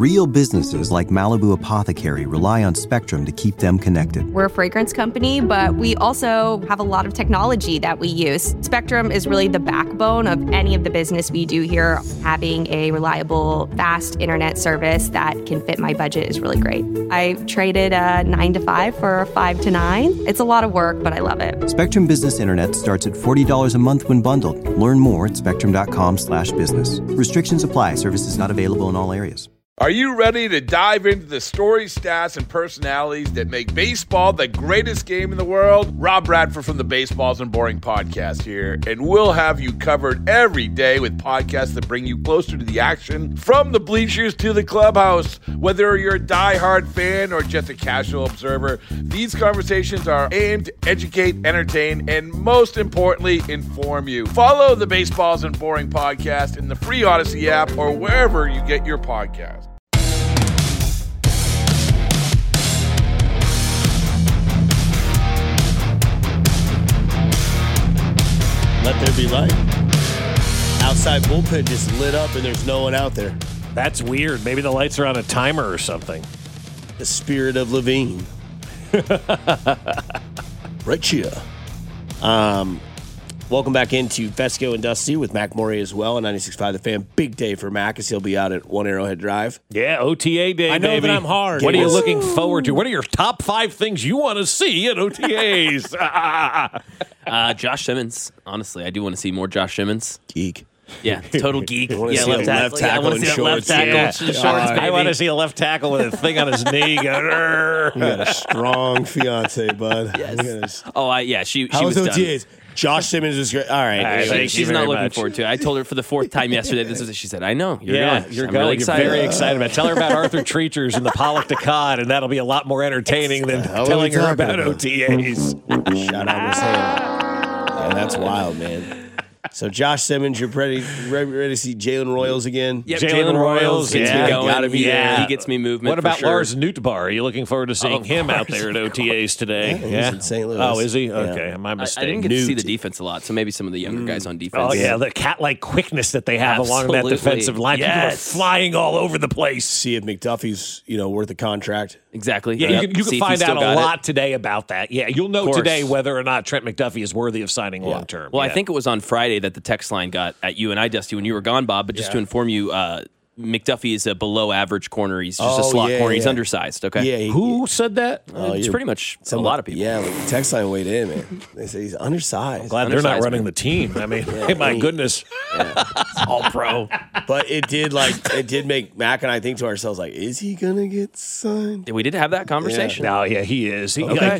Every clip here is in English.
Real businesses like Malibu Apothecary rely on Spectrum to keep them connected. We're a fragrance company, but we also have a lot of technology that we use. Spectrum is really the backbone of any of the business we do here. Having a reliable, fast internet service that can fit my budget is really great. I traded a 9 to 5 for a 5 to 9. It's a lot of work, but I love it. Spectrum Business Internet starts at $40 a month when bundled. Learn more at spectrum.com/business. Restrictions apply. Services not available in all areas. Are you ready to dive into the stories, stats, and personalities that make baseball the greatest game in the world? Rob Bradford from the Baseballs and Boring podcast here, and we'll have you covered every day with podcasts that bring you closer to the action from the bleachers to the clubhouse. Whether you're a diehard fan or just a casual observer, these conversations are aimed to educate, entertain, and most importantly, inform you. Follow the Baseballs and Boring podcast in the free Odyssey app or wherever you get your podcasts. Let there be light. Outside bullpen just lit up and there's no one out there. That's weird. Maybe the lights are on a timer or something. The spirit of Levine. Right here. Welcome back into Fesco and Dusty with Mac Maury as well on 96.5 The Fan. Big day for Mac as he'll be out at One Arrowhead Drive. Yeah, OTA day, I know baby. that I'm hard. What are you looking forward to? What are your top 5 things you want to see at OTAs? Josh Simmons. Honestly, I do want to see more Josh Simmons. Geek. Yeah, total geek. wanna Yeah, see a left tackle I want to in see that left shorts. tackle Yeah. shorts, baby. I want to see a left tackle with a thing on his knee. You got a strong fiance, bud. Yes. She How was was OTAs? done. Josh Simmons was great. All right. Thank you She's very not looking much. forward to it. I told her for the 4th time yesterday. This is what she said. I know. You're going. You're I'm going. really excited. You're very excited about it. Tell her about Arthur Treacher's and the Pollock to Cod, and that'll be a lot more entertaining than hell are telling we her talking about about? OTAs. Shout out Miss Hannah. Yeah, that's wild, man. So Josh Simmons, you're ready to see Jalen Royals again? Yep, Jalen Royals, gets yeah. me going. Gotta be there. He gets me movement. What about for sure. Lars Nootbaar? Are you looking forward to seeing Of him out course, there at OTAs today? Yeah, he's in St. Louis. Oh, is he? Yeah. Okay, my I mistake. didn't get to see the defense a lot, so maybe some of the younger guys on defense. Oh, yeah, the cat-like quickness that they have along that Absolutely. defensive line. People are Yes. flying all over the place. See if McDuffie's worth a contract. Exactly. Yeah, Yep. you can See if find he's out still a got lot it. today about that. Yeah, you'll know Course. today whether or not Trent McDuffie is worthy of signing long-term. Well, Yeah. I think it was on Friday that the text line got at you and I, Dusty, when you were gone, Bob. But just to inform you, McDuffie is a below-average corner. He's just a slot corner. He's undersized, okay? Yeah. Who said that? It's pretty much a lot of people. Yeah, like the text line weighed in, man. They say he's undersized. Glad they're not Undersized, running man. the team. I mean, my goodness. All pro. But it did make Mac and I think to ourselves, like, is he going to get signed? We did have that conversation. No, yeah, he is.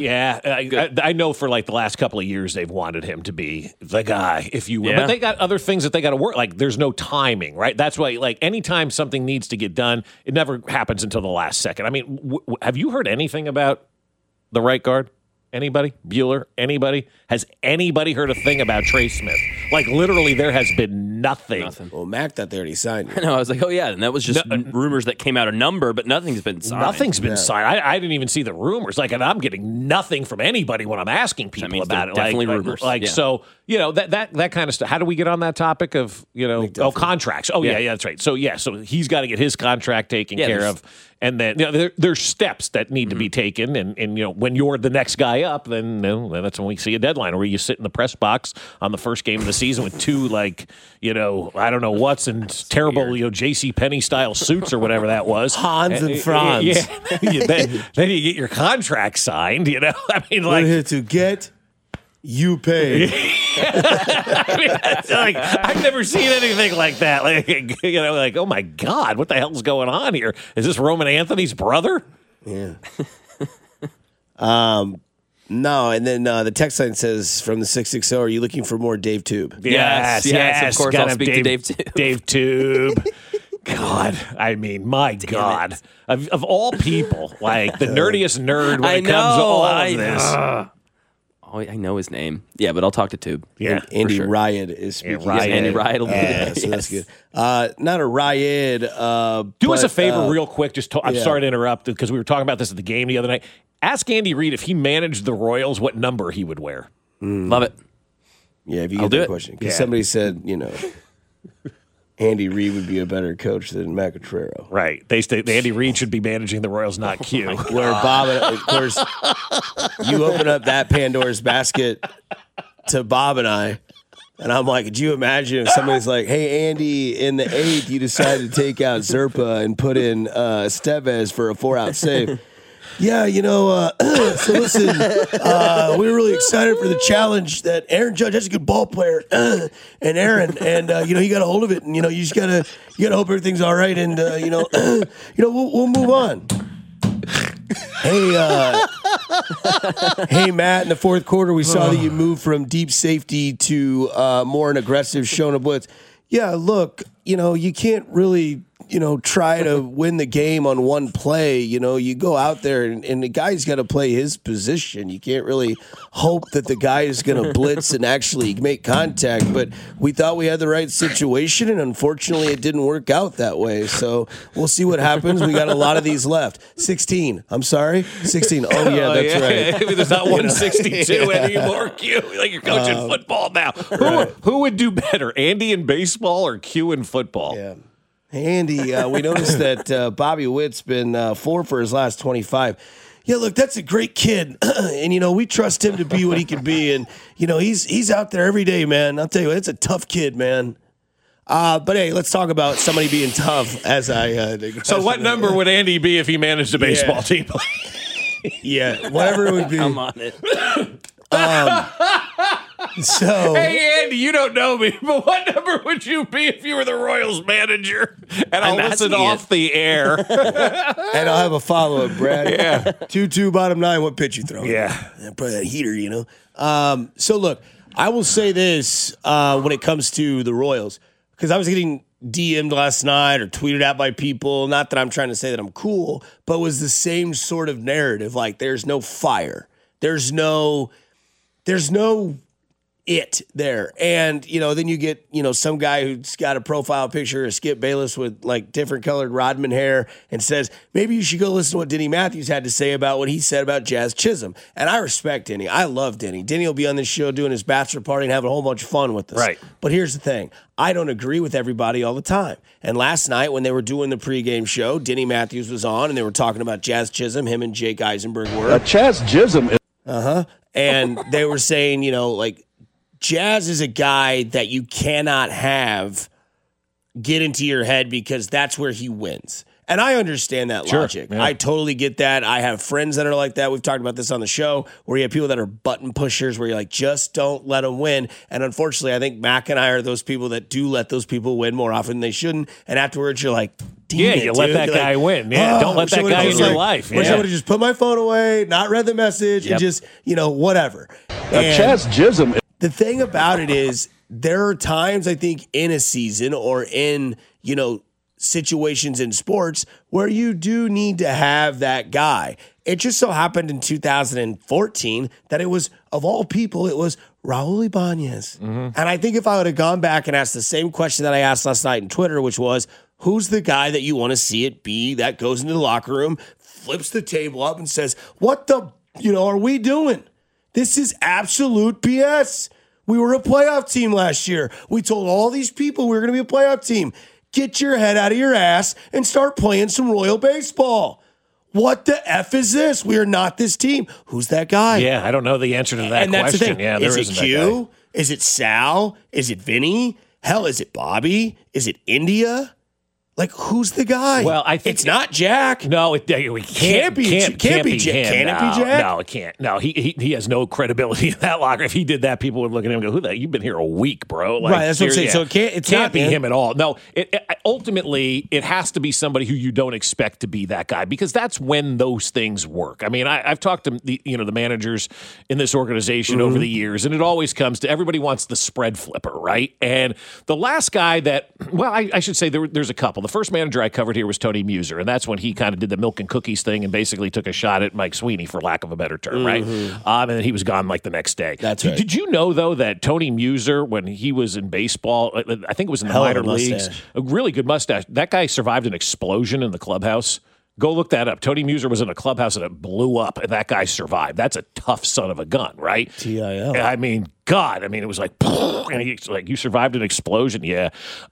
I know for like the last couple of years they've wanted him to be the guy, if you will. Yeah. But they got other things that they got to work. Like there's no timing, right? That's why, like, anytime something needs to get done, it never happens until the last second. I mean, have you heard anything about the right guard? Anybody? Bueller? Anybody? Has anybody heard a thing about Trey Smith? Like, literally, there has been nothing. Well, Mac thought they already signed him. No, I was like, oh, yeah. And that was just rumors that came out of number, but nothing's been signed. Nothing's been signed. I didn't even see the rumors. Like, and I'm getting nothing from anybody when I'm asking people means about they're it. definitely rumors. Yeah. So, that kind of stuff. How do we get on that topic of, contracts? Oh, yeah, that's right. So he's got to get his contract taken care of. And then there's steps that need to be taken. And when you're the next guy up, then that's when we see a deadline where you sit in the press box on the first game of the season with two, I don't know what's in terrible, J.C. Penney style suits or whatever that was. Hans and Franz. Yeah. then you get your contract signed, I mean, We're here to get you paid. I've never seen anything like that. Like, oh my God, what the hell's going on here? Is this Roman Anthony's brother? Yeah. No, and then the text line says from the 660, are you looking for more Dave Tube? Yes, of course, I'll speak to Dave Tube. Dave Tube. God, I mean, my God. Of all people, like the nerdiest nerd when it comes to all of this. Oh, I know his name. Yeah, but I'll talk to Tube. Yeah, for Andy sure. Riot is speaking. Yeah, Riot. Andy Riot will be there. So that's good. Not a riot. Do us a favor real quick. I'm yeah. sorry to interrupt because we were talking about this at the game the other night. Ask Andy Reid if he managed the Royals, what number he would wear. Love it. Yeah, if you I'll get do that it. question. Because Yeah. somebody said, Andy Reid would be a better coach than Matt Quatraro. Right. Andy Reid should be managing the Royals, not Q. Where Bob, of course, you open up that Pandora's basket to Bob and I. And I'm like, could you imagine if somebody's like, hey, Andy, in the 8th, you decided to take out Zerpa and put in Estevez for a 4-out save? Yeah, so listen, we were really excited for the challenge that Aaron Judge, that's a good ball player, and Aaron, and, he got a hold of it, and, you just you gotta hope everything's all right, and, we'll move on. Hey, Matt, in the fourth quarter, we saw that you moved from deep safety to more an aggressive Shona blitz. Yeah, look, you can't really, try to win the game on one play. You go out there and the guy's got to play his position. You can't really hope that the guy is going to blitz and actually make contact. But we thought we had the right situation, and unfortunately it didn't work out that way. So we'll see what happens. We got a lot of these left. 16. I'm sorry? 16. Oh, yeah, that's right. There's not 162 anymore, Q. Like you're coaching football now. Who would do better, Andy in baseball or Q in football? Yeah. Hey, Andy, we noticed that Bobby Witt's been 4 for his last 25. Yeah, look, that's a great kid, and we trust him to be what he can be, and he's out there every day, man. I'll tell you, it's a tough kid, man. But hey, let's talk about somebody being tough. As I so, what number would Andy be if he managed a baseball team? Yeah, whatever it would be. I'm on it. So, hey, Andy, you don't know me, but what number would you be if you were the Royals manager? And I'll listen off the air. And I'll have a follow-up, Brad. Yeah. 2-2, bottom 9, what pitch you throw? Yeah. Probably that heater, So, look, I will say this when it comes to the Royals, because I was getting DM'd last night or tweeted at by people. Not that I'm trying to say that I'm cool, but it was the same sort of narrative. Like, there's no fire. There's no it there. And, then you get, some guy who's got a profile picture of Skip Bayless with like different colored Rodman hair and says, maybe you should go listen to what Denny Matthews had to say about what he said about Jazz Chisholm. And I respect Denny. I love Denny. Denny will be on this show doing his bachelor party and having a whole bunch of fun with us. Right. But here's the thing. I don't agree with everybody all the time. And last night when they were doing the pregame show, Denny Matthews was on and they were talking about Jazz Chisholm. Him and Jake Eisenberg were. Jazz Chisholm. And they were saying, Jazz is a guy that you cannot have get into your head because that's where he wins. And I understand that logic. Yeah. I totally get that. I have friends that are like that. We've talked about this on the show where you have people that are button pushers where you're like, just don't let them win. And unfortunately, I think Mac and I are those people that do let those people win more often than they shouldn't. And afterwards, you're like, you let that guy win. Yeah, don't let that guy in your life. Wish I would have just put my phone away, not read the message, and just, whatever. Jazz Chisholm. The thing about it is there are times I think in a season or in, situations in sports where you do need to have that guy. It just so happened in 2014 that it was, of all people, it was Raul Ibanez. Mm-hmm. And I think if I would have gone back and asked the same question that I asked last night in Twitter, which was, who's the guy that you want to see it be that goes into the locker room, flips the table up and says, what the, are we doing? This is absolute BS. We were a playoff team last year. We told all these people we were going to be a playoff team. Get your head out of your ass and start playing some Royal baseball. What the F is this? We are not this team. Who's that guy? Yeah, I don't know the answer to that and question. That's the thing. Yeah, is it Q? Is it Sal? Is it Vinny? Hell, is it Bobby? Is it India? Like, who's the guy? Well, I think it's not Jack. No, it can't be Jack. Can it be Jack? No, it can't. No, he has no credibility in that locker. If he did that, people would look at him and go, "Who that? You've been here a week, bro." Like, right, that's what I'm saying. So it can't be him at all. No, ultimately it has to be somebody who you don't expect to be that guy because that's when those things work. I mean, I've talked to the managers in this organization over the years, and it always comes to everybody wants the spread flipper, right? And the last guy that, well, I should say there's a couple. The first manager I covered here was Tony Muser, and that's when he kind of did the milk and cookies thing and basically took a shot at Mike Sweeney, for lack of a better term, right? And then he was gone like the next day. That's right. Did you know, though, that Tony Muser, when he was in baseball, I think it was in the minor leagues, a really good mustache. That guy survived an explosion in the clubhouse. Go look that up. Tony Muser was in a clubhouse and it blew up, and that guy survived. That's a tough son of a gun, right? TIL. I mean, God. I mean, it was like, and he's like, you survived an explosion, yeah.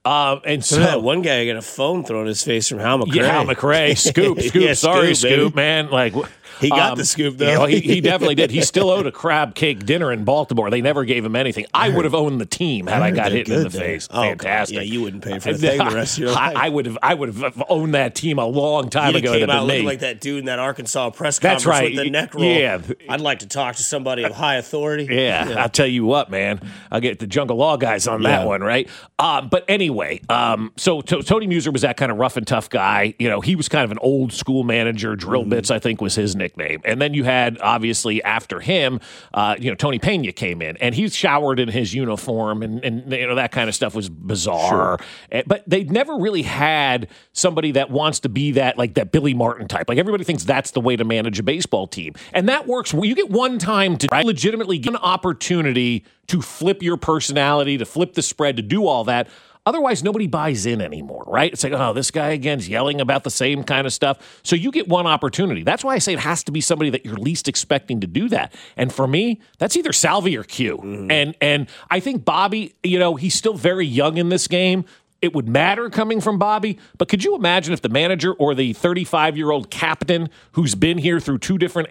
And so that one guy got a phone thrown in his face from Hal McRae. Yeah, Hal McRae. Scoop. Yeah, Sorry, Scoop, Scoop, man. Like, he got the scoop, though. You know, he definitely did. He still owed a crab cake dinner in Baltimore. They never gave him anything. I would have owned the team had I got hit in the face. Oh, fantastic. God. Yeah, you wouldn't pay for a thing the rest of your life. I would have owned that team a long time ago. Came out looking like that dude in that Arkansas press conference with the neck roll. Yeah. I'd like to talk to somebody of high authority. Yeah, I'll tell you what, man. I'll get the Jungle Law guys on that one, right? But anyway, so Tony Muser was that kind of rough and tough guy. You know, he was kind of an old school manager. Drill Bits, I think, was his nickname. And then you had, obviously, after him, Tony Pena came in, and he showered in his uniform, and that kind of stuff was bizarre. Sure. But they never really had somebody that wants to be that Billy Martin type. Like, everybody thinks that's the way to manage a baseball team. And that works. You get one time to legitimately get an opportunity to flip your personality, to flip the spread, to do all that. Otherwise, nobody buys in anymore, right? It's like, oh, this guy again is yelling about the same kind of stuff. So you get one opportunity. That's why I say it has to be somebody that you're least expecting to do that. And for me, that's either Salvi or Q. Mm-hmm. And I think Bobby, he's still very young in this game. It would matter coming from Bobby, but could you imagine if the manager or the 35-year-old captain who's been here through 3 different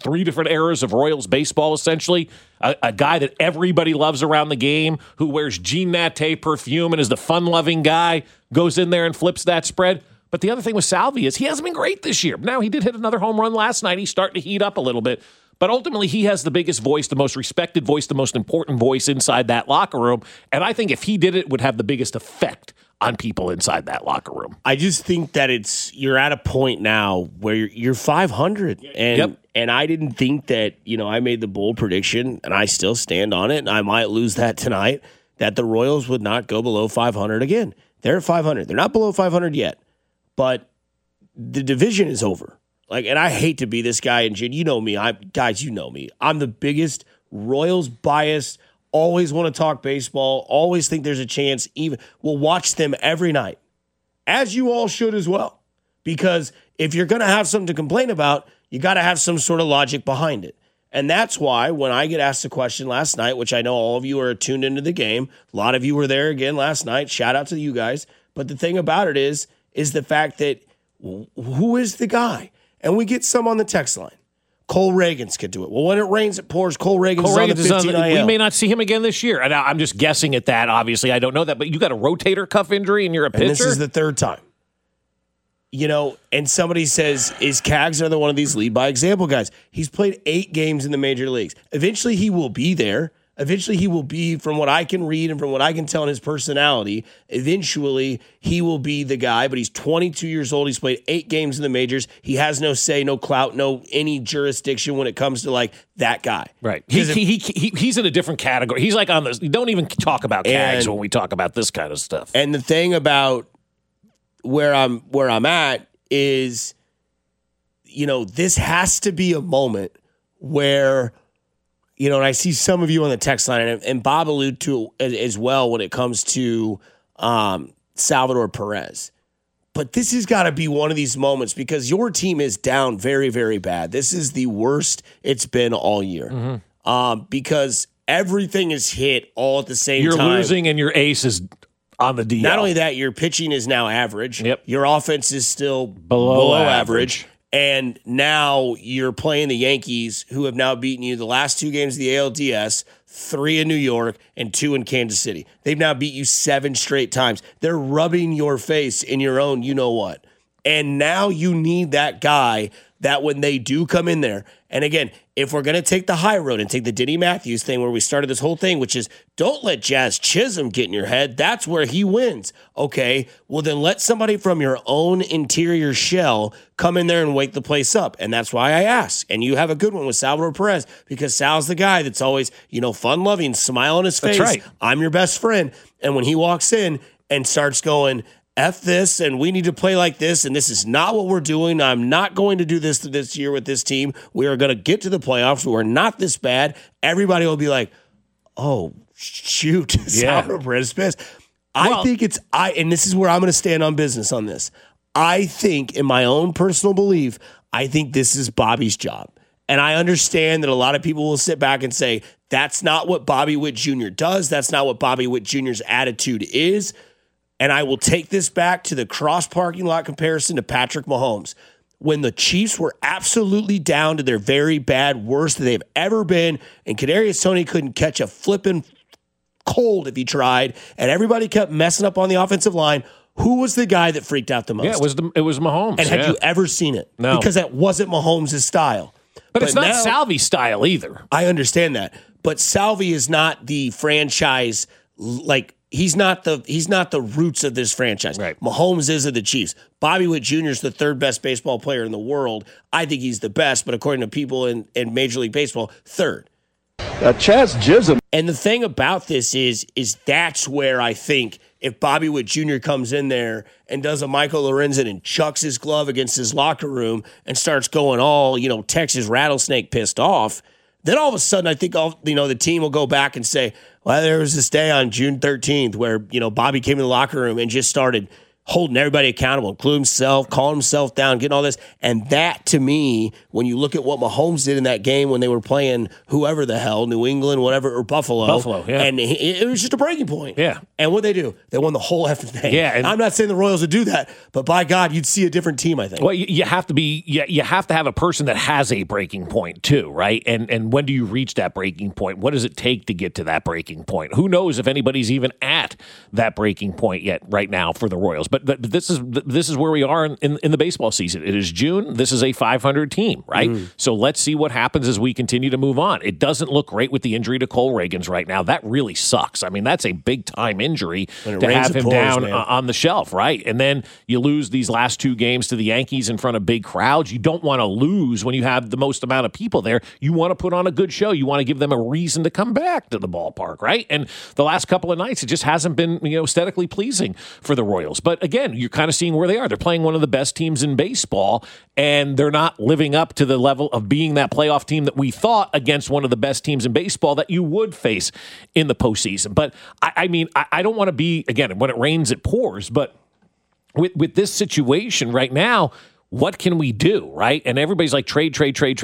eras of Royals baseball, essentially, a guy that everybody loves around the game, who wears Jean Naté perfume and is the fun-loving guy, goes in there and flips that spread? But the other thing with Salvi is he hasn't been great this year. Now, he did hit another home run last night. He's starting to heat up a little bit. But ultimately, he has the biggest voice, the most respected voice, the most important voice inside that locker room. And I think if he did it would have the biggest effect on people inside that locker room. I just think that you're at a point now where you're 500. And I didn't think that, I made the bold prediction, and I still stand on it, and I might lose that tonight, that the Royals would not go below 500 again. They're at 500. They're not below 500 yet, but the division is over. And I hate to be this guy, and Jin, you know me. You know me. I'm the biggest Royals biased, always want to talk baseball, always think there's a chance. We'll watch them every night, as you all should as well. Because if you're going to have something to complain about, you got to have some sort of logic behind it. And that's why when I get asked a question last night, which I know all of you are tuned into the game, a lot of you were there again last night. Shout out to you guys. But the thing about it is the fact that who is the guy? And we get some on the text line. Cole Reagans could do it. Well, when it rains, it pours. Cole Reagans is on the 15 IL. We may not see him again this year. And I'm just guessing at that, obviously. I don't know that. But you got a rotator cuff injury and you're a pitcher? And this is the 3rd time. And somebody says, is Cags another one of these lead by example guys? He's played 8 games in the major leagues. Eventually, he will be there. Eventually, he will be, from what I can read and from what I can tell in his personality, eventually he will be the guy. But he's 22 years old. He's played 8 games in the majors. He has no say, no clout, no any jurisdiction when it comes to that guy. Right. He's in a different category. He's on this. Don't even talk about Cags when we talk about this kind of stuff. And the thing about where I'm at is, this has to be a moment where. And I see some of you on the text line, and Bob alluded to it as well when it comes to Salvador Perez. But this has got to be one of these moments because your team is down very, very bad. This is the worst it's been all year. Mm-hmm. Because everything is hit all at the same time. You're losing and your ace is on the DL. Not only that, your pitching is now average. Yep. Your offense is still below average. And now you're playing the Yankees, who have now beaten you the last 2 games of the ALDS, 3 in New York and 2 in Kansas City. They've now beat you 7 straight times. They're rubbing your face in your own you-know-what. And now you need that guy that when they do come in there, and again, if we're going to take the high road and take the Denny Matthews thing where we started this whole thing, which is don't let Jazz Chisholm get in your head. That's where he wins. Okay, well then let somebody from your own interior shell come in there and wake the place up. And that's why I ask. And you have a good one with Salvador Perez because Sal's the guy that's always, fun-loving, smile on his face. That's right. I'm your best friend. And when he walks in and starts going, F this, and we need to play like this, and this is not what we're doing. I'm not going to do this year with this team. We are going to get to the playoffs. We're not this bad. Everybody will be like, oh, shoot. Salvador Perez is pissed. I think and this is where I'm going to stand on business on this. I think, in my own personal belief, I think this is Bobby's job. And I understand that a lot of people will sit back and say, that's not what Bobby Witt Jr. does. That's not what Bobby Witt Jr.'s attitude is. And I will take this back to the cross parking lot comparison to Patrick Mahomes. When the Chiefs were absolutely down to their very bad worst that they've ever been, and Kadarius Toney couldn't catch a flipping cold if he tried, and everybody kept messing up on the offensive line, who was the guy that freaked out the most? Yeah, it was Mahomes. And had you ever seen it? No. Because that wasn't Mahomes' style. But it's not Salvi's style either. I understand that. But Salvi is not the franchise, like, he's not the roots of this franchise. Right. Mahomes is of the Chiefs. Bobby Witt Jr. is the third best baseball player in the world. I think he's the best, but according to people in Major League Baseball, third. Chaz Chisholm. And the thing about this is that's where I think if Bobby Witt Jr. comes in there and does a Michael Lorenzen and chucks his glove against his locker room and starts going all, Texas rattlesnake pissed off, then all of a sudden I think the team will go back and say, well, there was this day on June 13th where, Bobby came in the locker room and just started holding everybody accountable, including himself, calling himself down, getting all this. And that, to me, when you look at what Mahomes did in that game when they were playing whoever the hell, New England, whatever, or Buffalo. Yeah. And it was just a breaking point. Yeah. And what they do? They won the whole effing thing. Yeah. And I'm not saying the Royals would do that, but by God, you'd see a different team, I think. Well, you have to have a person that has a breaking point too, right? And when do you reach that breaking point? What does it take to get to that breaking point? Who knows if anybody's even at that breaking point yet right now for the Royals? But this is where we are in the baseball season. It is June. This is a 500 team, right? So let's see what happens as we continue to move on. It doesn't look great with the injury to Cole Reagans right now. That really sucks. I mean, that's a big-time injury to have him down on the shelf, right? And then you lose these last two games to the Yankees in front of big crowds. You don't want to lose when you have the most amount of people there. You want to put on a good show. You want to give them a reason to come back to the ballpark, right? And the last couple of nights, it just hasn't been aesthetically pleasing for the Royals. But again, you're kind of seeing where they are. They're playing one of the best teams in baseball, and they're not living up to the level of being that playoff team that we thought against one of the best teams in baseball that you would face in the postseason. But I mean, I don't want to be, again, when it rains, it pours, but with this situation right now, what can we do, right? And everybody's like, trade.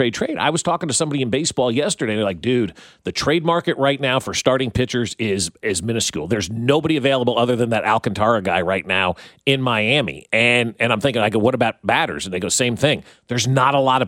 I was talking to somebody in baseball yesterday, and they're like, dude, the trade market right now for starting pitchers is minuscule. There's nobody available other than that Alcantara guy right now in Miami. And I'm thinking, I go, what about batters? And they go, same thing. There's not a lot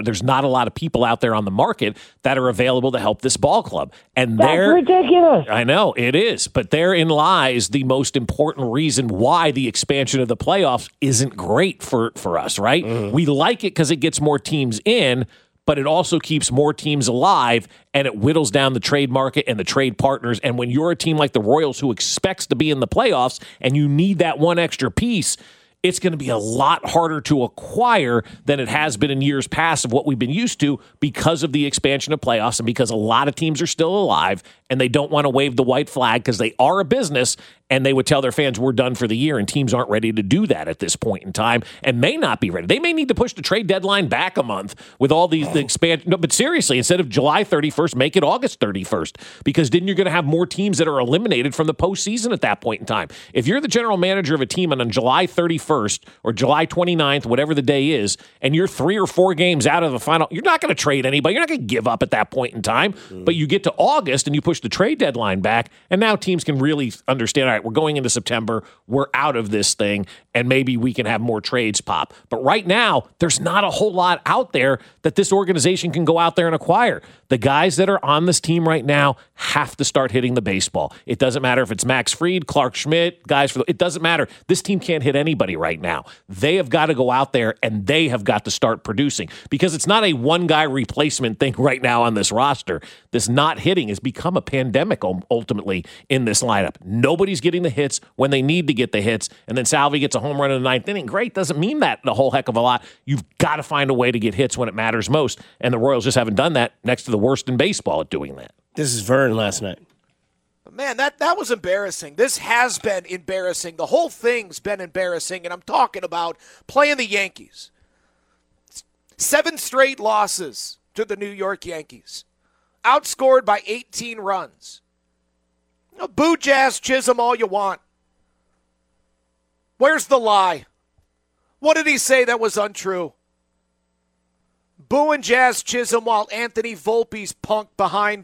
of people out there on the market that are available to help this ball club. And that's ridiculous. I know, it is. But therein lies the most important reason why the expansion of the playoffs isn't great for us, right? Mm-hmm. We like it because it gets more teams in, but it also keeps more teams alive, and it whittles down the trade market and the trade partners. And when you're a team like the Royals who expects to be in the playoffs and you need that one extra piece, it's going to be a lot harder to acquire than it has been in years past of what we've been used to because of the expansion of playoffs and because a lot of teams are still alive and they don't want to wave the white flag because they are a business and they would tell their fans we're done for the year, and teams aren't ready to do that at this point in time and may not be ready. They may need to push the trade deadline back a month with all the expansion. No, but seriously, instead of July 31st, make it August 31st, because then you're going to have more teams that are eliminated from the postseason at that point in time. If you're the general manager of a team and on July 31st or July 29th, whatever the day is, and you're 3 or 4 games out of the final, you're not going to trade anybody. You're not going to give up at that point in time. But you get to August and you push the trade deadline back, and now teams can really understand, all right, we're going into September, we're out of this thing, and maybe we can have more trades pop. But right now, there's not a whole lot out there that this organization can go out there and acquire. The guys that are on this team right now have to start hitting the baseball. It doesn't matter if it's Max Fried, Clark Schmidt, it doesn't matter. This team can't hit anybody right now. They have got to go out there and they have got to start producing, because it's not a one-guy replacement thing right now on this roster. This not hitting has become a pandemic ultimately in this lineup. Nobody's getting the hits when they need to get the hits, and then Salvi gets a home run in the 9th inning. Great, doesn't mean that a whole heck of a lot. You've got to find a way to get hits when it matters most, and the Royals just haven't done that, next to the worst in baseball at doing that. This is Vern last night. Man, that was embarrassing. This has been embarrassing. The whole thing's been embarrassing, and I'm talking about playing the Yankees. 7 straight losses to the New York Yankees. Outscored by 18 runs. Boo Jazz Chisholm all you want. Where's the lie? What did he say that was untrue? Booing Jazz Chisholm while Anthony Volpe's punked behind.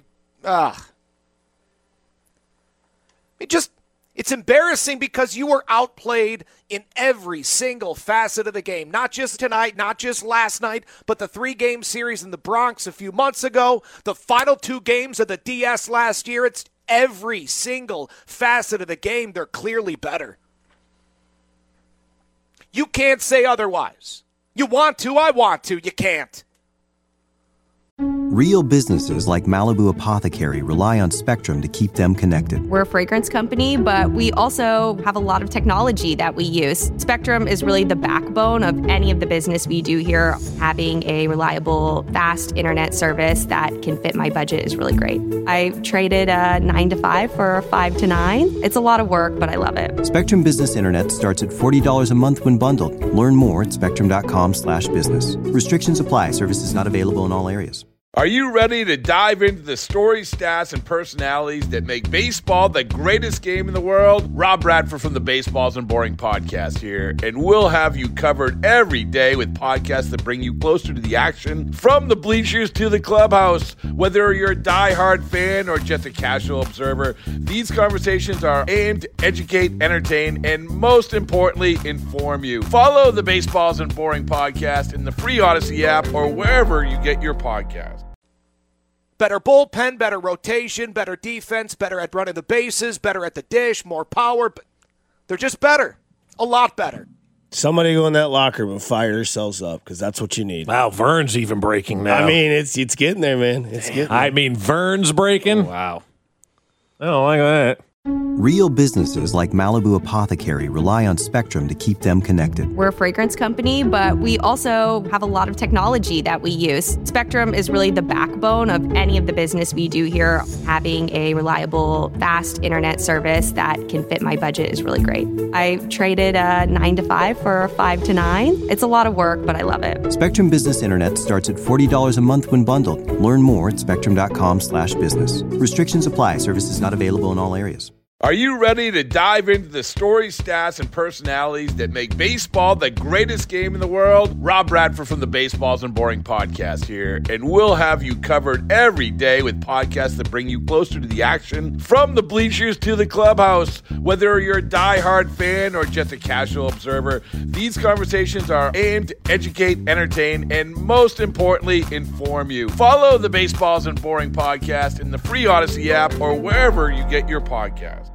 It's embarrassing because you were outplayed in every single facet of the game. Not just tonight, not just last night, but the 3-game series in the Bronx a few months ago, the final 2 games of the DS last year. It's every single facet of the game. They're clearly better. You can't say otherwise. You want to, I want to, you can't. Real businesses like Malibu Apothecary rely on Spectrum to keep them connected. We're a fragrance company, but we also have a lot of technology that we use. Spectrum is really the backbone of any of the business we do here. Having a reliable, fast internet service that can fit my budget is really great. I traded a 9 to 5 for a 5 to 9. It's a lot of work, but I love it. Spectrum Business Internet starts at $40 a month when bundled. Learn more at spectrum.com/business. Restrictions apply. Services not available in all areas. Are you ready to dive into the stories, stats, and personalities that make baseball the greatest game in the world? Rob Bradford from the Baseballs and Boring podcast here, and we'll have you covered every day with podcasts that bring you closer to the action, from the bleachers to the clubhouse. Whether you're a diehard fan or just a casual observer, these conversations are aimed to educate, entertain, and most importantly, inform you. Follow the Baseballs and Boring podcast in the free Odyssey app or wherever you get your podcasts. Better bullpen, better rotation, better defense, better at running the bases, better at the dish, more power. They're just better. A lot better. Somebody go in that locker room and fire yourselves up, because that's what you need. Wow, Vern's even breaking now. I mean, it's getting there, man. It's getting there. I mean, Vern's breaking? Oh, wow. I don't like that. Real businesses like Malibu Apothecary rely on Spectrum to keep them connected. We're a fragrance company, but we also have a lot of technology that we use. Spectrum is really the backbone of any of the business we do here. Having a reliable, fast internet service that can fit my budget is really great. I traded a 9 to 5 for a 5 to 9. It's a lot of work, but I love it. Spectrum Business Internet starts at $40 a month when bundled. Learn more at spectrum.com/business. Restrictions apply. Services not available in all areas. Are you ready to dive into the stories, stats, and personalities that make baseball the greatest game in the world? Rob Bradford from the Baseballs and Boring podcast here, and we'll have you covered every day with podcasts that bring you closer to the action, from the bleachers to the clubhouse. Whether you're a diehard fan or just a casual observer, these conversations are aimed to educate, entertain, and most importantly, inform you. Follow the Baseballs and Boring podcast in the free Odyssey app or wherever you get your podcasts.